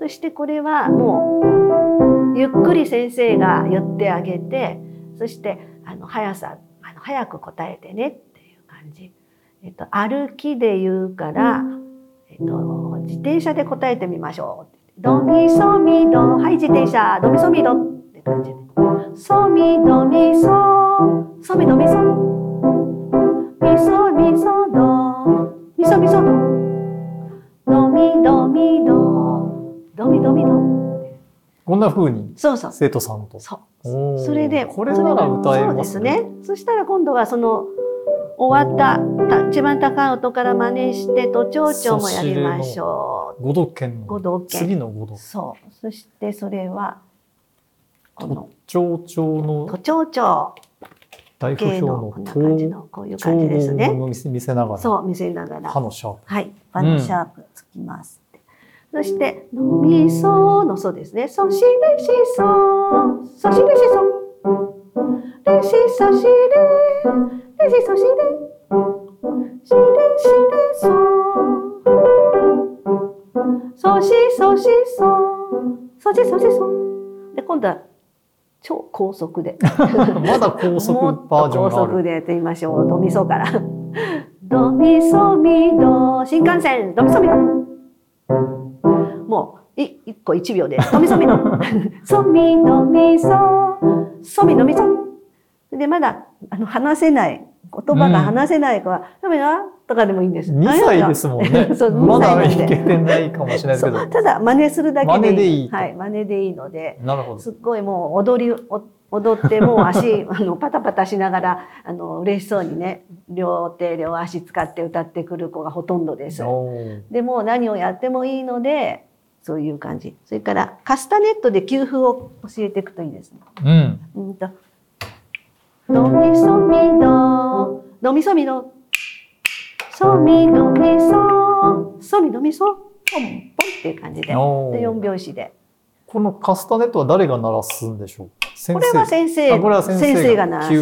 してこれはもうゆっくり先生が言ってあげて、そして早く答えてねっていう感じ。歩きで言うから、自転車で答えてみましょう。ドミソミド、はい自転車、ドミソミドって感じで。ソミドミソ、ソミドミソ、ミソミソド、ミソミソド、ドミドミド、ドミドミド。 こんな風にそうそう生徒さんと。 そう。それでこれなら歌えますね。 そうですね。そしたら今度はその終わった一番高い音から真似して都庁長もやりましょう。 五道圏の次の五道。 そう。そしてそれは都庁長の都庁長大不評のこんな感じのこういう感じですね。 見せながら。 そう見せながら。 歯のシャープ。 はい。歯のシャープつきます。そしてドミソのソですね。ソシレシソ、ソシレシソ、レシソシレ、レシソシレ、シレシレソ、ソシソシソ、ソシソシソ。で今度は超高速で。 まだ高速バージョンがある。 高速でやってみましょう。ドミソから。ドミソミド、新幹線、ドミソミド。もう1個1秒でドミソミドソミドミソソミドミソでまだ話せない言葉が話せない子は「ダメだ」とかでもいいんです。 2歳ですもんね。まだいけてないかもしれないけど。 ただ真似するだけでいい。 真似でいい。 はい、真似でいいので。 なるほど。 すっごいもう踊ってもう足パタパタしながら嬉しそうにね両手両足使って歌ってくる子がほとんどです。でも何をやってもいいので。そういう感じ。それからカスタネットで給付を教えていくといいですね。ドミソミド、ドミソミド、ソミドミソ、ソミドミソ、ポンポンっていう感じで、4拍子で。 このカスタネットは誰が鳴らすんでしょうか。 これは先生が鳴らすんです。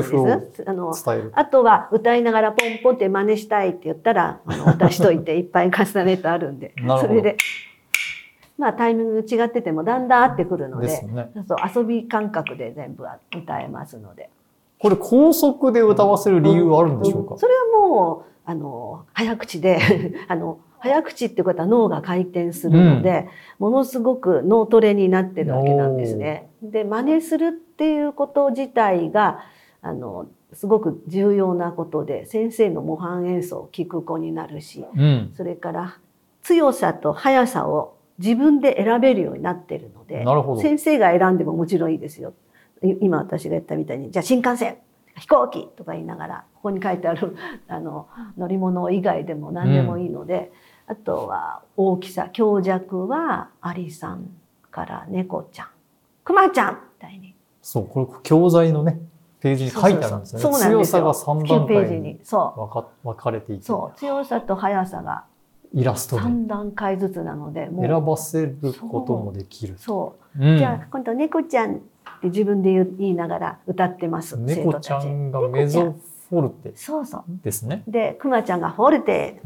あとは歌いながらポンポンって真似したいって言ったら出しといていっぱいカスタネットあるんで、それで。まあタイミング違っててもだんだん合ってくるので、そう遊び感覚で全部歌えますので。 これ高速で歌わせる理由はあるんでしょうか。 それはもう早口で早口ってことは脳が回転するので、ものすごく脳トレになってるわけなんですね。で真似するっていうこと自体がすごく重要なことで、先生の模範演奏を聞く子になるし、それから強さと速さを自分で選べるようになってるので、先生が選んでももちろんいいですよ。今私が言ったみたいに、じゃあ新幹線、飛行機とか言いながら、ここに書いてある乗り物以外でも何でもいいので、あとは大きさ、強弱はアリさんから猫ちゃん、クマちゃんみたいに。 そう、これ教材のね、ページに書いてあるんですよね。強さが3段階に分かれていて。 そう、強さと速さが。 イラストで 3段階ずつなので、 選ばせることもできる。 そう。じゃあ今度猫ちゃんって自分で言いながら歌ってます。 猫ちゃんがメゾフォルテですね。 で、クマちゃんがフォルテ。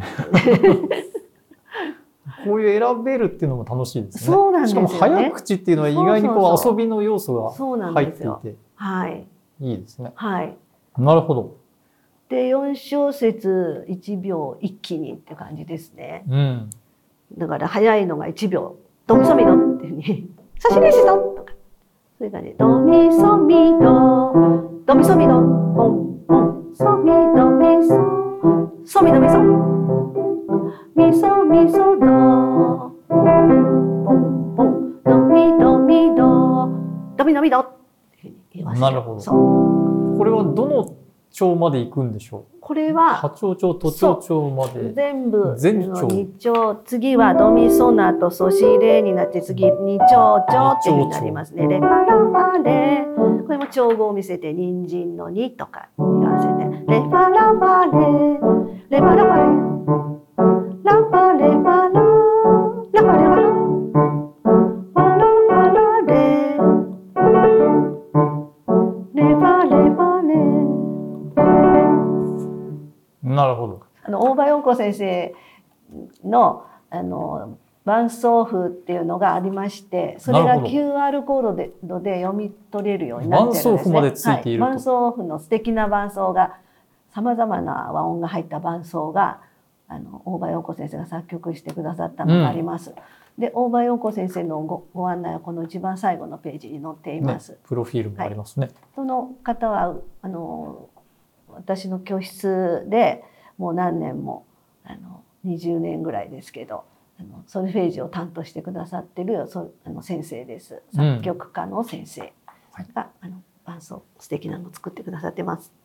こういう選べるっていうのも楽しいですね。 そうなんですよね。 しかも早口っていうのは意外にこう遊びの要素が入っていて、 はい、 いいですね。 はい。 なるほど。 で4小節1秒一気にって感じですね。だから早いのが1秒ドミソミドっていうふうに「サシレシド」とかそういう感じで「ドミソミドドミソミドポンポンソミドミソソミドミソミソミソドポンポンドミドミドドミドミド」っていうふうに言います。 なるほど。これはどの調まで行くんでしょう。 これは波長調、都庁調まで全部 2 調、次はドミソナとソシレになって次2調調っていう風になりますね。レパラパレ、これも調合を見せて人参の2とか言わせてレパラパレ、レパラパレ、ラパレパラ、ラパレパラ。 なるほど。 大場陽子先生の伴奏譜っていうのがありまして、それが QR コードで読み取れるようになってるんですね。 伴奏譜までついていると。 伴奏譜の素敵な伴奏が、さまざまな和音が入った伴奏が大場陽子先生が作曲してくださったのがあります。で、大場陽子先生のご案内はこの一番最後のページに載っています。 プロフィールもありますね。 その方は私の教室でもう何年も20年ぐらいですけどソルフェージを担当してくださってる先生です。作曲家の先生が伴奏素敵なのを作ってくださってます。